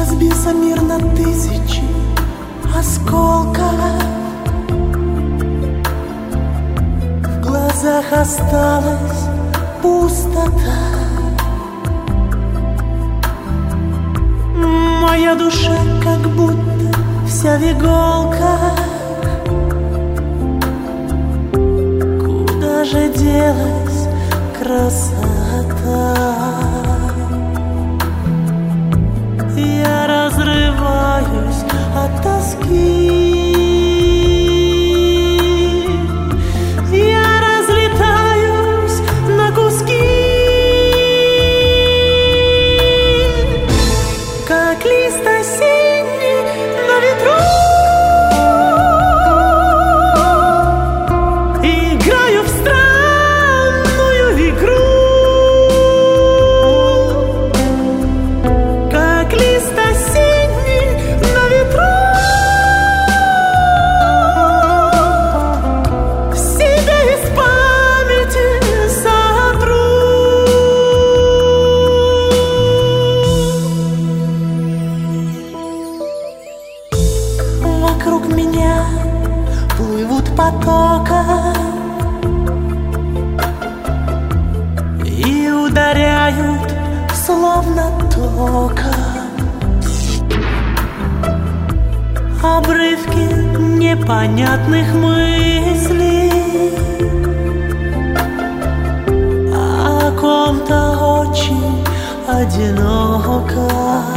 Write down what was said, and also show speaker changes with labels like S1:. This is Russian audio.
S1: разбился мир на тысячи осколков. В глазах осталась пустота. Моя душа как будто вся в иголках. Куда же делась красота? Я разрываюсь от тоски. Я разлетаюсь на куски, как лист осенний на ветру. Играю в странную игру, как лист осенний на ветру. Себя из памяти сотру. Вокруг меня плывут потоком и ударяют словно током. Обрывки непонятных мыслей о ком-то очень одиноком.